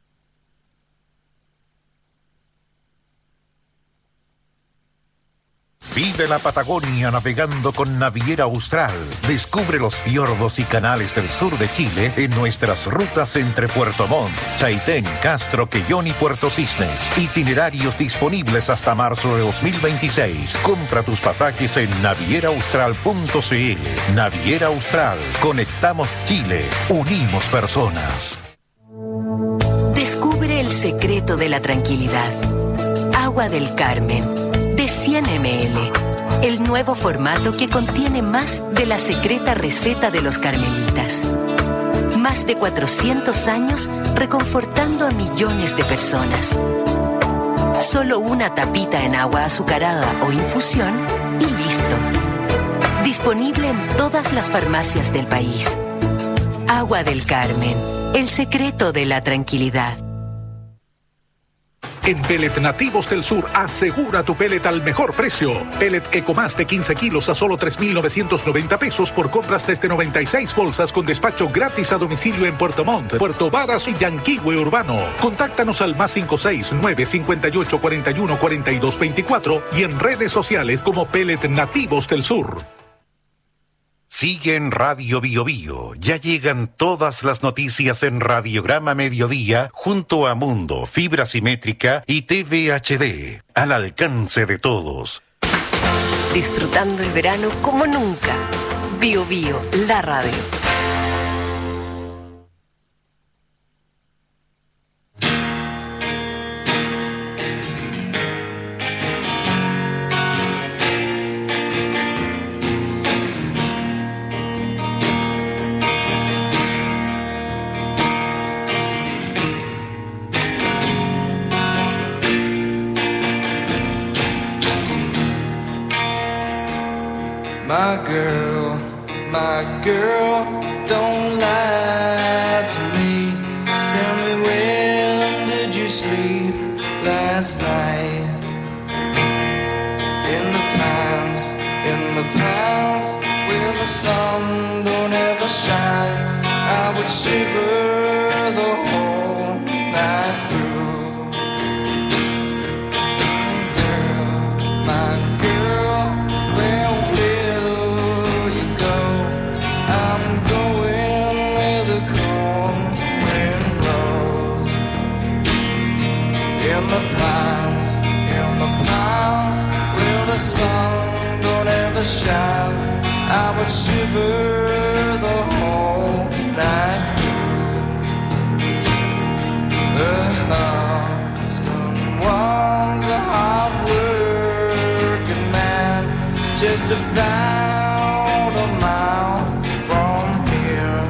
Vive la Patagonia navegando con Naviera Austral. Descubre los fiordos y canales del sur de Chile en nuestras rutas entre Puerto Montt, Chaitén, Castro, Quellón y Puerto Cisnes. Itinerarios disponibles hasta marzo de dos mil veintiséis. Compra tus pasajes en naviera austral punto c l. Naviera Austral. Conectamos Chile. Unimos personas. Descubre el secreto de la tranquilidad. Agua del Carmen. De cien mililitros, el nuevo formato que contiene más de la secreta receta de los carmelitas. Más de cuatrocientos años reconfortando a millones de personas. Solo una tapita en agua azucarada o infusión y listo. Disponible en todas las farmacias del país. Agua del Carmen, el secreto de la tranquilidad. En Pellet Nativos del Sur, asegura tu pellet al mejor precio. Pellet Ecomás de quince kilos a solo tres mil novecientos noventa pesos por compras desde noventa y seis bolsas con despacho gratis a domicilio en Puerto Montt, Puerto Varas y Yanquihue Urbano. Contáctanos al más cinco seis nueve cinco ocho cuatro uno cuatro dos dos cuatro y en redes sociales como Pellet Nativos del Sur. Sigue en Radio Bio Bio. Ya llegan todas las noticias en Radiograma Mediodía junto a Mundo, Fibra Simétrica y T V H D. Al alcance de todos. Disfrutando el verano como nunca. Bio Bio, la radio. My girl, my girl, don't lie to me. Tell me, when did you sleep last night? In the pines, in the pines, where the sun don't ever shine, I would shiver the whole night through. Girl, my girl, where will you go? I'm going where the cold wind blows. In the pines, in the pines, where the sun don't ever shine, I would shiver the whole night through. Her husband was a hard working man, just about a mile from here.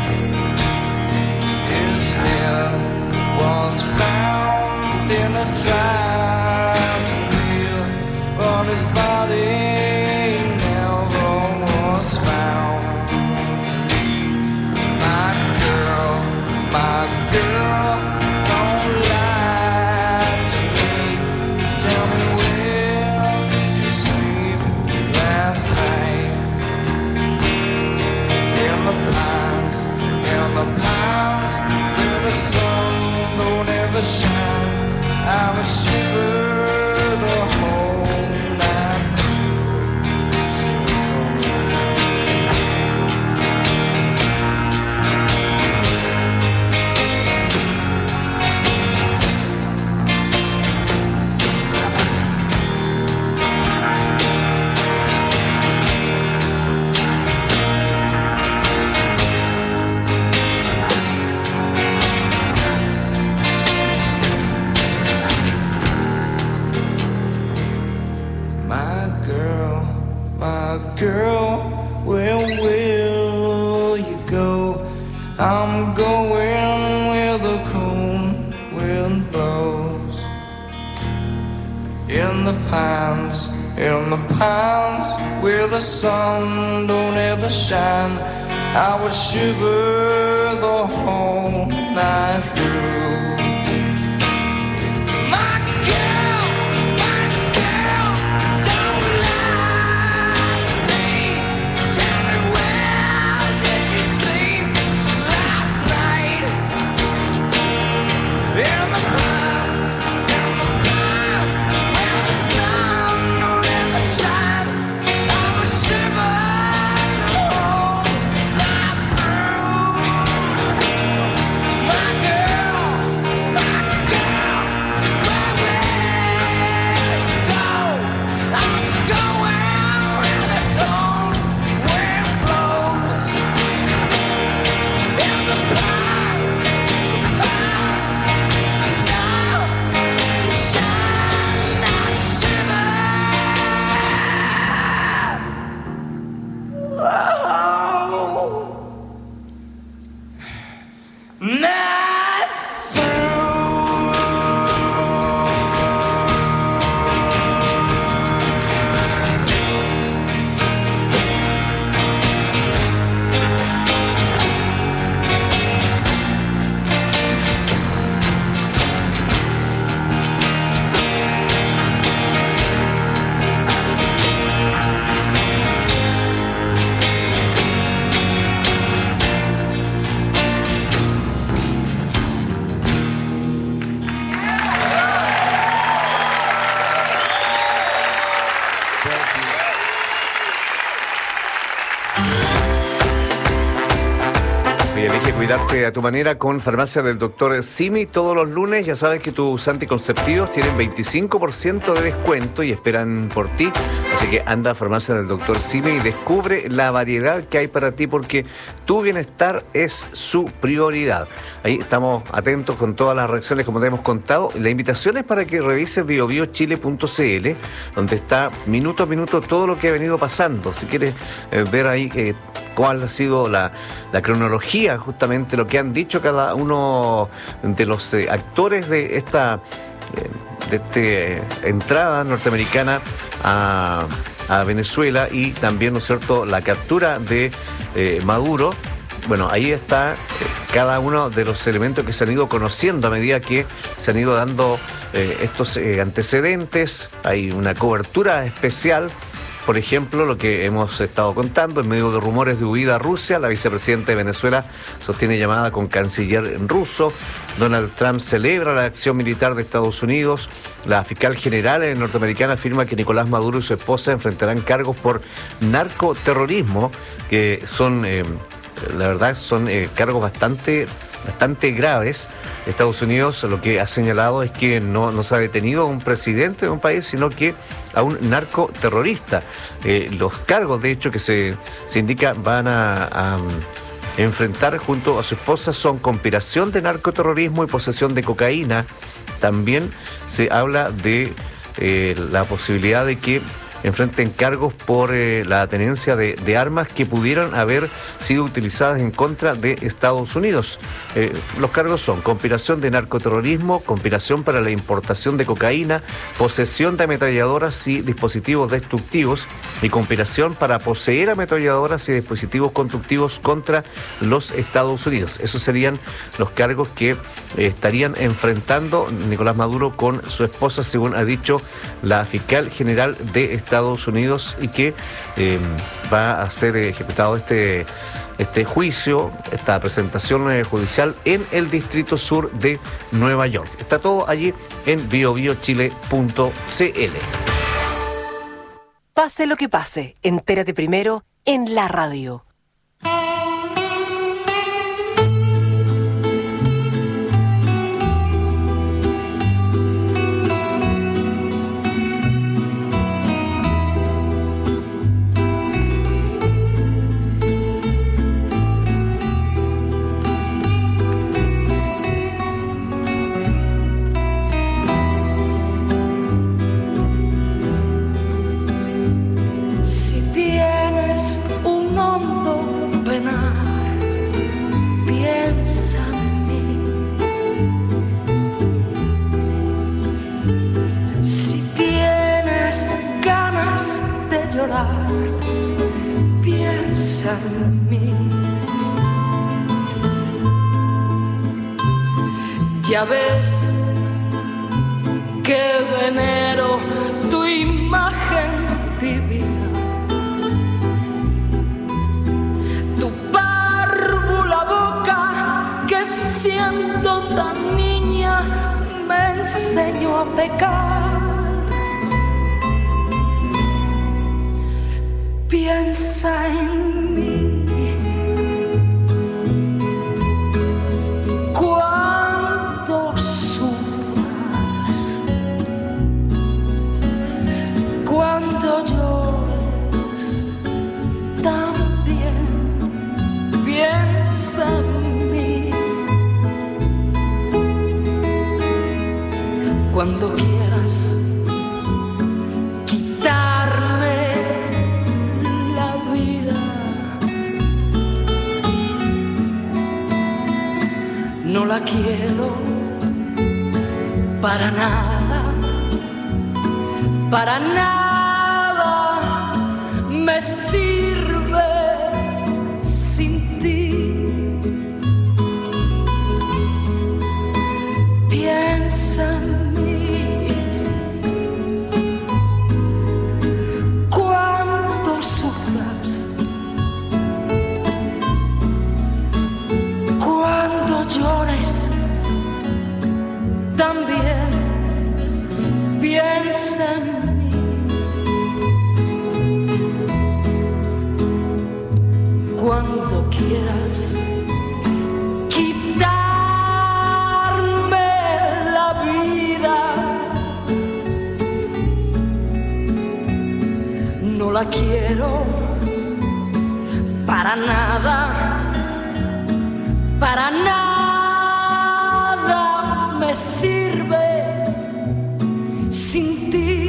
His head was found in a driving wheel, but his body never was found. My girl, my girl, don't lie to me. Tell me, where did you sleep last night? girl, where will you go? I'm going where the cold wind blows. In the pines, in the pines, where the sun don't ever shine, I would shiver the whole night through. Cuidarte a tu manera con Farmacia del Doctor Simi. Todos los lunes ya sabes que tus anticonceptivos tienen veinticinco por ciento de descuento y esperan por ti. Así que anda a Farmacia del Doctor Simi y descubre la variedad que hay para ti, porque tu bienestar es su prioridad. Ahí estamos atentos con todas las reacciones, como te hemos contado. La invitación es para que revises bio bio chile punto c l, donde está minuto a minuto todo lo que ha venido pasando. Si quieres eh, ver ahí eh, cuál ha sido la, la cronología, justamente lo que han dicho cada uno de los eh, actores de esta eh, de esta entrada norteamericana a, a Venezuela, y también, ¿no es cierto?, la captura de eh, Maduro. Bueno, ahí está eh, cada uno de los elementos que se han ido conociendo a medida que se han ido dando eh, estos eh, antecedentes. Hay una cobertura especial. Por ejemplo, lo que hemos estado contando, en medio de rumores de huida a Rusia, la vicepresidenta de Venezuela sostiene llamada con canciller ruso. Donald Trump celebra la acción militar de Estados Unidos. La fiscal general norteamericana afirma que Nicolás Maduro y su esposa enfrentarán cargos por narcoterrorismo, que son, eh, la verdad, son eh, cargos bastante... bastante graves. Estados Unidos lo que ha señalado es que no, no se ha detenido a un presidente de un país, sino que a un narcoterrorista. Eh, los cargos, de hecho, que se, se indica van a, a enfrentar junto a su esposa son conspiración de narcoterrorismo y posesión de cocaína. También se habla de eh, la posibilidad de que enfrenten cargos por eh, la tenencia de, de armas que pudieran haber sido utilizadas en contra de Estados Unidos. Eh, los cargos son conspiración de narcoterrorismo, conspiración para la importación de cocaína, posesión de ametralladoras y dispositivos destructivos, y conspiración para poseer ametralladoras y dispositivos constructivos contra los Estados Unidos. Esos serían los cargos que eh, estarían enfrentando Nicolás Maduro con su esposa, según ha dicho la fiscal general de Estados Unidos, y que eh, va a ser ejecutado este, este juicio, esta presentación eh, judicial en el Distrito Sur de Nueva York. Está todo allí en bio bio chile punto c l. Pase lo que pase, entérate primero en la radio. Si tienes dejar. Piensa en mí. Ya ves que venero tu imagen divina, tu párvula boca que siendo tan niña me enseñó a pecar. Piensa en mí. Cuando sufras, cuando llores, también piensa en mí. Cuando quieras quitarme la vida, no la quiero para nada, para nada me sirve sin ti. Piensa en mí. Cuando sufras, cuando llores, también piensa en mí. Cuando quieras quitarme la vida, no la quiero para nada, para nada me sirve sin ti.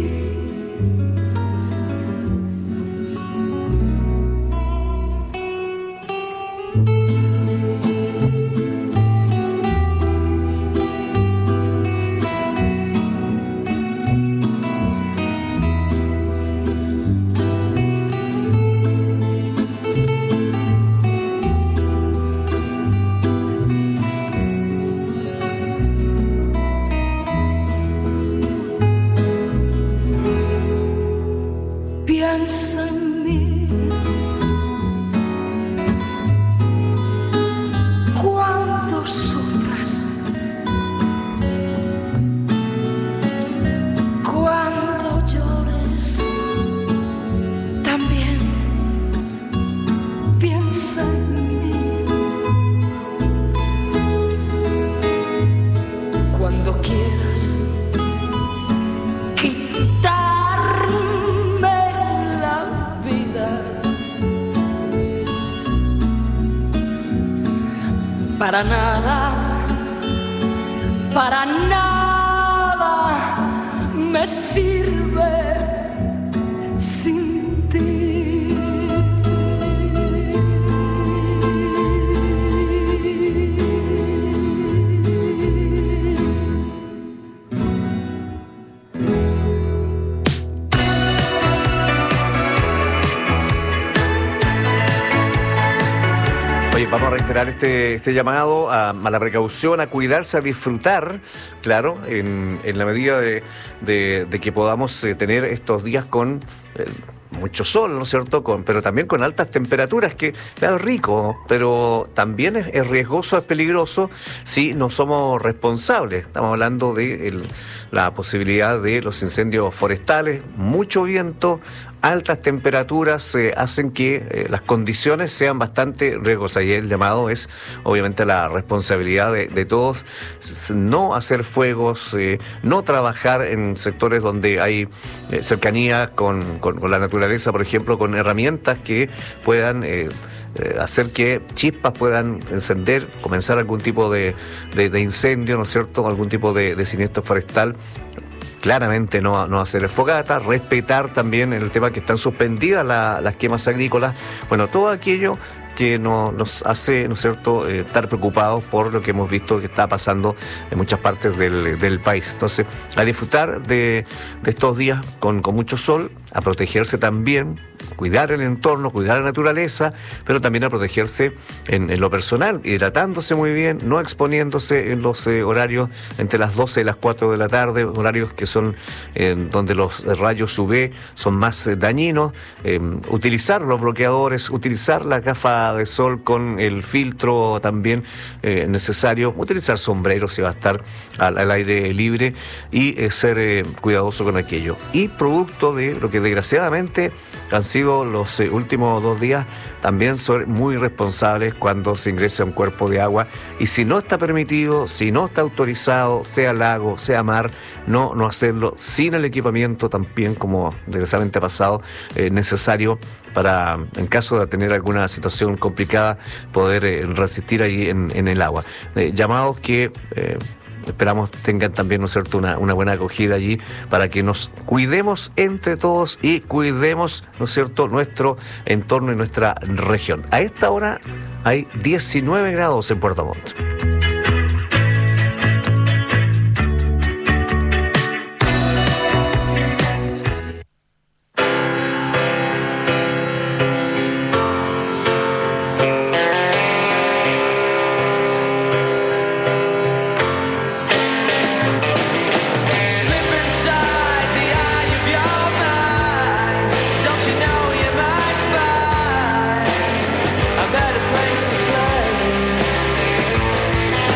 Piensa en mí. Cuando sufras, cuando llores, también piensa en mí. Cuando quieras quitarme la vida, para nada, para nada me sirve sin ti. Oye, vamos a reiterar este, este llamado a, a la precaución, a cuidarse, a disfrutar, claro, en, en la medida de, de, de que podamos eh, tener estos días con eh, mucho sol, ¿no es cierto?, con, pero también con altas temperaturas, que claro, es rico, pero también es, es riesgoso, es peligroso si no somos responsables. Estamos hablando de el, la posibilidad de los incendios forestales, mucho viento, altas temperaturas eh, hacen que eh, las condiciones sean bastante riesgosas, y el llamado es obviamente la responsabilidad de, de todos, no hacer fuegos, eh, no trabajar en sectores donde hay eh, cercanía con, con, con la naturaleza, por ejemplo, con herramientas que puedan eh, eh, hacer que chispas puedan encender, comenzar algún tipo de, de, de incendio, ¿no es cierto?, algún tipo de, de siniestro forestal. Claramente no, no hacer fogata, respetar también el tema que están suspendidas la, las quemas agrícolas. Bueno, todo aquello que no, nos hace, ¿no es cierto?, eh, estar preocupados por lo que hemos visto que está pasando en muchas partes del, del país. Entonces, a disfrutar de, de estos días con, con mucho sol, a protegerse también, cuidar el entorno, cuidar la naturaleza, pero también a protegerse en, en lo personal, hidratándose muy bien, no exponiéndose en los eh, horarios entre las doce y las cuatro de la tarde, horarios que son eh, donde los rayos U V son más eh, dañinos, eh, utilizar los bloqueadores, utilizar la gafa de sol con el filtro también eh, necesario, utilizar sombreros si va a estar al, al aire libre y eh, ser eh, cuidadoso con aquello. Y producto de lo que desgraciadamente han sido los eh, últimos dos días, también son muy responsables cuando se ingresa un cuerpo de agua, y si no está permitido, si no está autorizado, sea lago, sea mar, no, no hacerlo sin el equipamiento también, como desgraciadamente ha pasado, eh, necesario para, en caso de tener alguna situación complicada, poder eh, resistir ahí en, en el agua. Eh, llamados que... Eh, Esperamos tengan también, ¿no es cierto?, una, una buena acogida allí para que nos cuidemos entre todos y cuidemos, ¿no es cierto?, nuestro entorno y nuestra región. A esta hora hay diecinueve grados en Puerto Montt. A better place to play.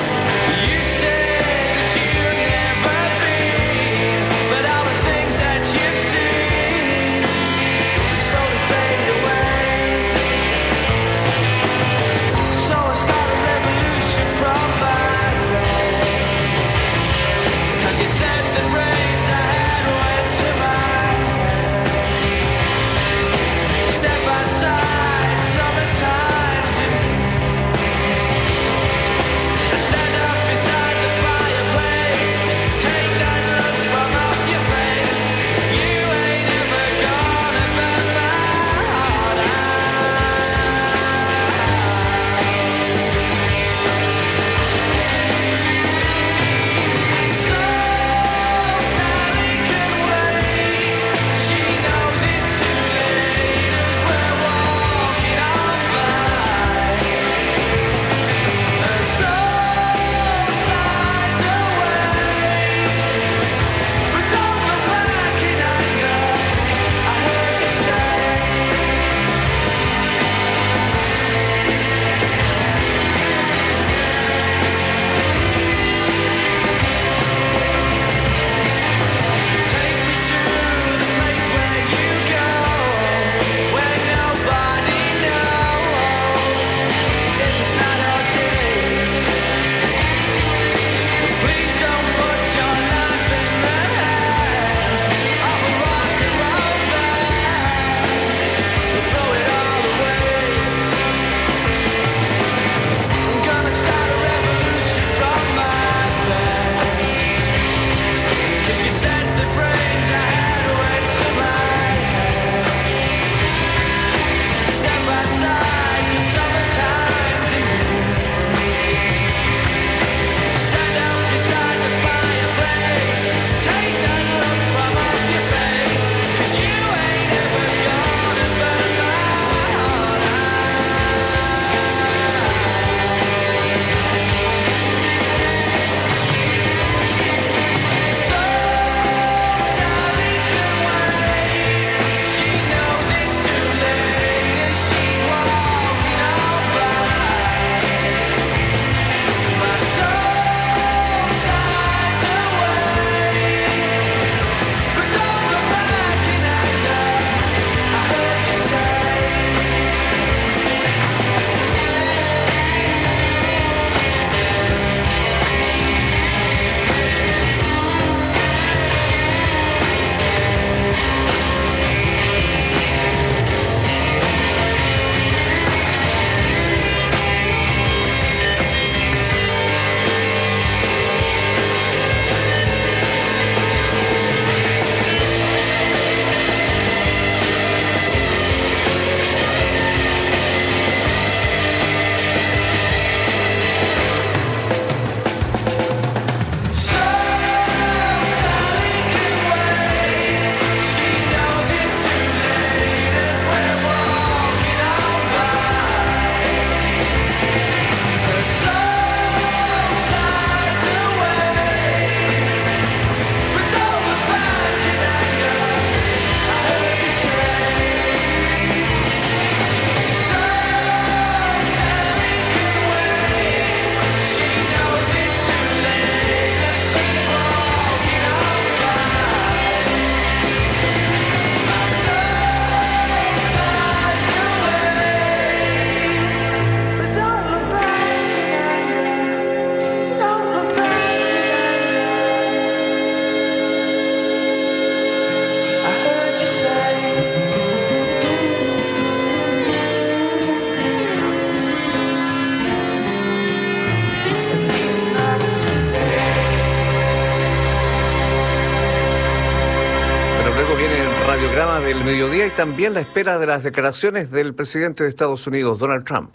radiograma del mediodía y también la espera de las declaraciones del presidente de Estados Unidos, Donald Trump.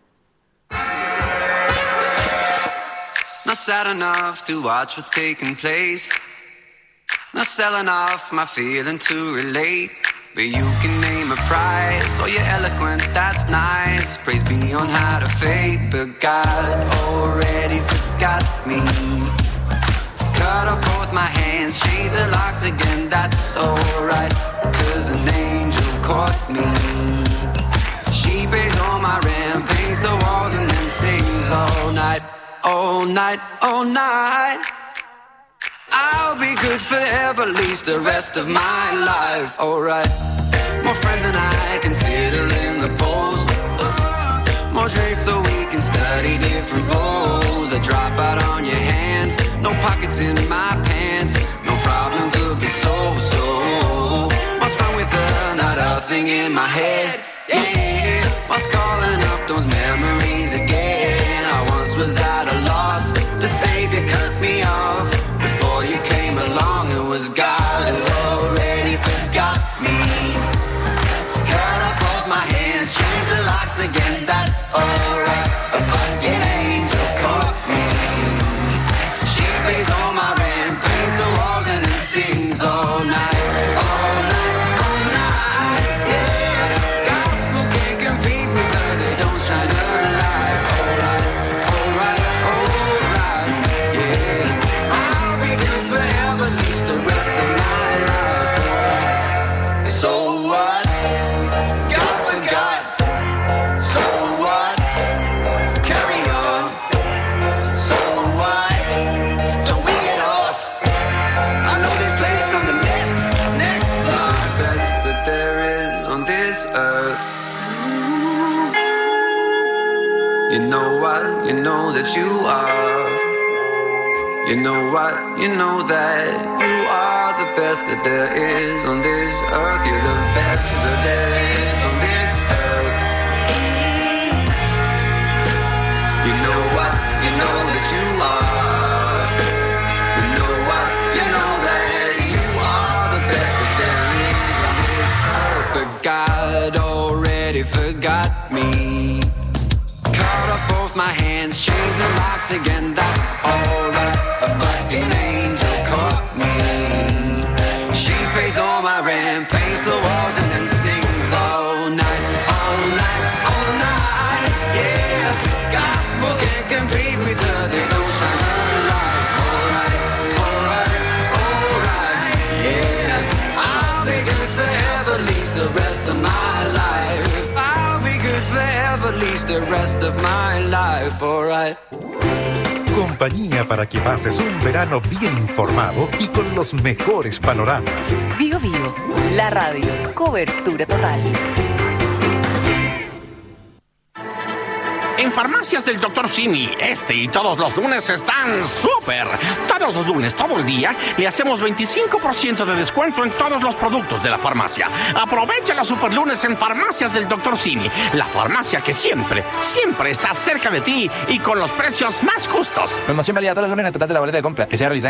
Not sad enough to watch what's taking place. Not selling off my feeling to relate. But you can name a price. Oh, you're eloquent, that's nice. Praise be on how to fate. But God already forgot me. Cut off both my hands, chains and locks again, that's alright. Cause an angel caught me. She pays all my rent, paints the walls and then sings all night. All night, all night. I'll be good forever, at least the rest of my life. Alright. More friends than I can settle in the polls. More drinks so we can study different roles. A drop out on your hands, no pockets in my pants. No problem could be solved. So what's wrong with her? Not a thing in my head. Yeah, what's calling up those memories again? I once was at a loss. The Savior cut me off. Before you came along, it was God who already forgot me. Cut off both my hands, change the locks again, that's alright. A fucking angel caught me. She pays all my rent, paints the walls and then sings all night. All night, all night, yeah. Gospel can't compete with her, they don't shine her light. Alright, alright, alright, yeah. I'll be good forever, at least the rest of my life. So what? God forgot. So what? Carry on. So what? Don't we get off? I know this place on the next, next block. The best that there is on this earth. You know what? You know that you are. You know what? You know that you are the best that there is on this earth. You're the best that there is on this earth. You know what? You know that you are. You know what? You know that you are the best that there is on this earth. But God already forgot me. Cut off both my hands, chains and locks again, that's alright. A fucking angel caught me. She pays all my rent, paints the walls and then sings all night. All night, all night, yeah. Gospel can't compete with her, they don't shine her light. Alright, alright, alright, yeah. I'll be good forever, at least the rest of my life. I'll be good forever, at least the rest of my life, alright. Compañía para que pases un verano bien informado y con los mejores panoramas. Bio Bio, la radio, cobertura total. En Farmacias del doctor Simi, este y todos los lunes están súper. Todos los lunes, todo el día, le hacemos veinticinco por ciento de descuento en todos los productos de la farmacia. Aprovecha los super lunes en Farmacias del doctor Simi, la farmacia que siempre, siempre está cerca de ti y con los precios más justos. Promoción válida todos los lunes en el total de la boleta de compra, que sea realizada